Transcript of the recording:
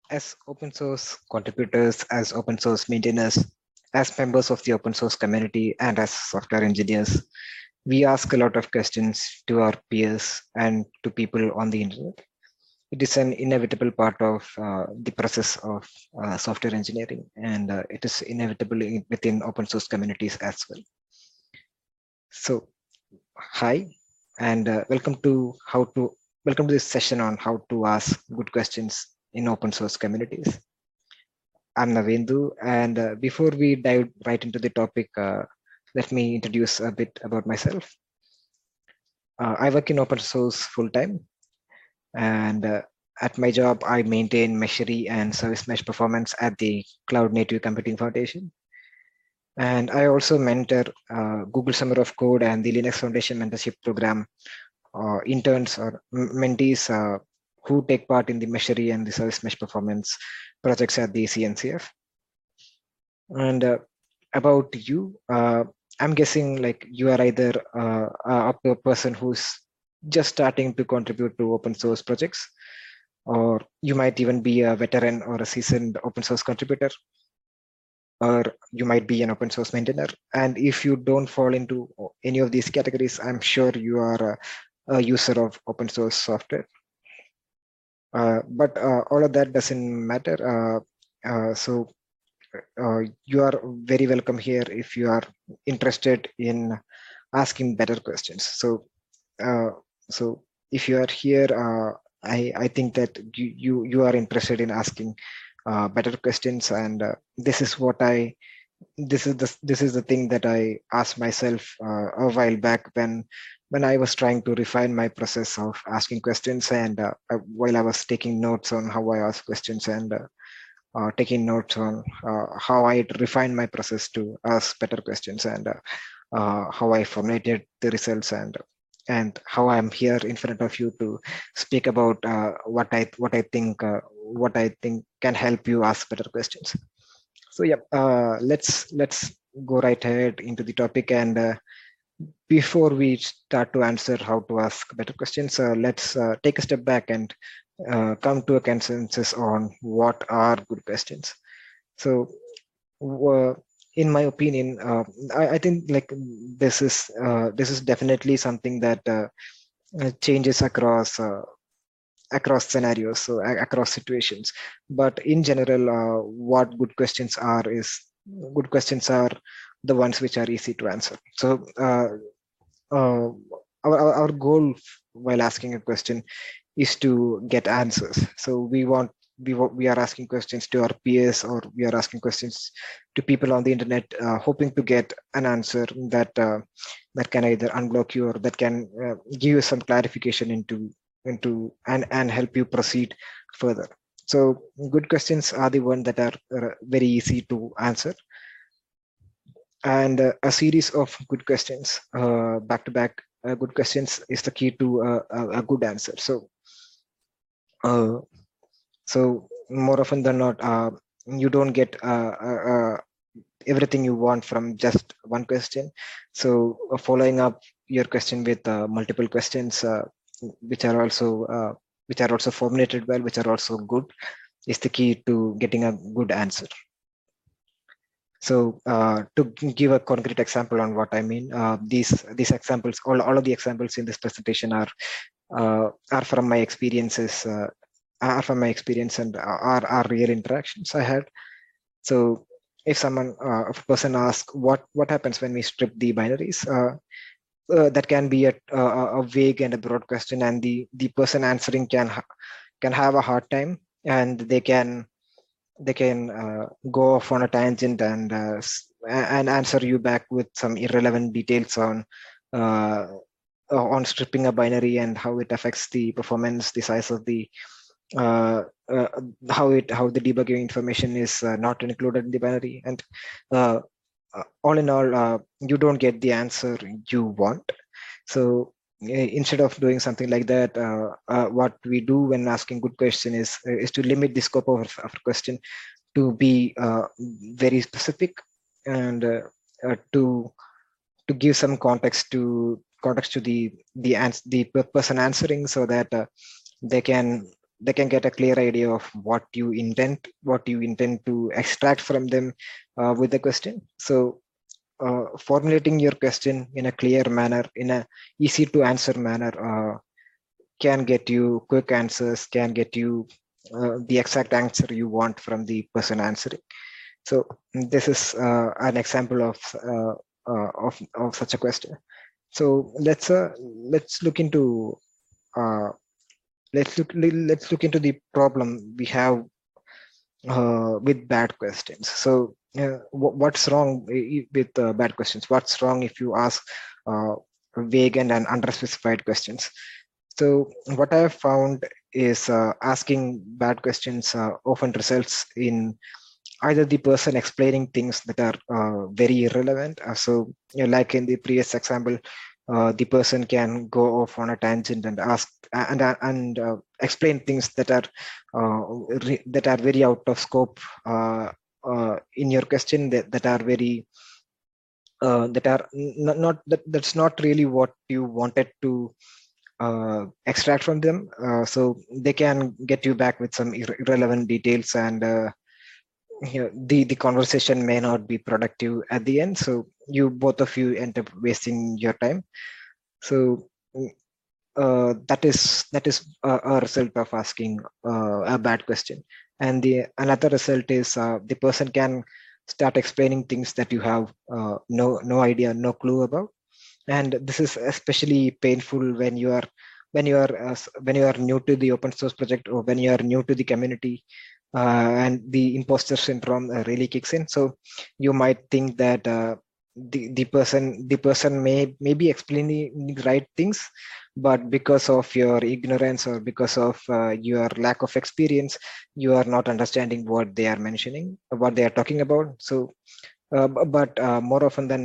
As open source contributors, as open source maintainers, as members of the open source community, and as software engineers, we ask a lot of questions to our peers and to people on the internet. It is an inevitable part of the process of software engineering, and it is inevitable within open source communities as well. So, hi, and welcome to this session on how to ask good questions in open source communities. I'm Navendu, and before we dive right into the topic, let me introduce a bit about myself. I work in open source full time, and at my job, I maintain Meshery and Service Mesh performance at the Cloud Native Computing Foundation. And I also mentor Google Summer of Code and the Linux Foundation mentorship program interns or mentees who take part in the Meshery and the Service Mesh performance projects at the CNCF. And about you, I'm guessing like you are either a person who's just starting to contribute to open source projects, or you might even be a veteran or a seasoned open source contributor, or you might be an open source maintainer. And if you don't fall into any of these categories, I'm sure you are a user of open source software. But all of that doesn't matter. So you are very welcome here if you are interested in asking better questions. So, so if you are here, I think that you are interested in asking better questions, and this is the thing that I asked myself a while back when I was trying to refine my process of asking questions, and while I was taking notes on how I ask questions and taking notes on how I refined my process to ask better questions, and how I formulated the results, and how I'm here in front of you to speak about what I think can help you ask better questions. So yeah, let's go right ahead into the topic. And before we start to answer how to ask better questions, let's take a step back and come to a consensus on what are good questions. So, in my opinion, I think like this is definitely something that changes across scenarios, so across situations. But in general, what good questions are is good questions are the ones which are easy to answer. So uh, our goal while asking a question is to get answers. So we are asking questions to our peers, or we are asking questions to people on the internet, hoping to get an answer that can either unblock you, or that can give you some clarification into and help you proceed further. So good questions are the one that are very easy to answer, and a series of good questions back to back good questions is the key to a good answer. Uh, so more often than not, you don't get everything you want from just one question. So following up your question with multiple questions, which are also formulated well, which are also good, is the key to getting a good answer. So to give a concrete example on what I mean, these examples, all of the examples in this presentation are from my experiences, and are real interactions I had. So if a person asks what happens when we strip the binaries, that can be a vague and a broad question, and the person answering can have a hard time, and they can go off on a tangent and answer you back with some irrelevant details on stripping a binary and how it affects the performance, the size of the how the debugging information is not included in the binary, and all in all, you don't get the answer you want. So instead of doing something like that, what we do when asking good question is to limit the scope of question to be very specific, and to give some context to the person answering, so that they can they can get a clear idea of what you intend to extract from them with the question. So formulating your question in a clear manner, in a easy to answer manner, can get you quick answers, can get you the exact answer you want from the person answering. So this is an example of such a question. So let's look into let's look into the problem we have with bad questions. So what's wrong with bad questions? What's wrong if you ask vague and unspecified questions? So what I have found is asking bad questions often results in either the person explaining things that are very irrelevant. So, like in the previous example, the person can go off on a tangent and ask and explain things that are very out of scope in your question, that are very that are that's not really what you wanted to extract from them. So they can get you back with some irrelevant details, and the conversation may not be productive at the end. So you both of you end up wasting your time. So that is a result of asking a bad question. And the another result is the person can start explaining things that you have no idea, no clue about. And this is especially painful when you are when you are new to the open source project, or when you are new to the community, and the imposter syndrome really kicks in. So you might think that the person may be explaining the right things, but because of your ignorance, or because of your lack of experience, you are not understanding what they are mentioning, what they are talking about. So but more often than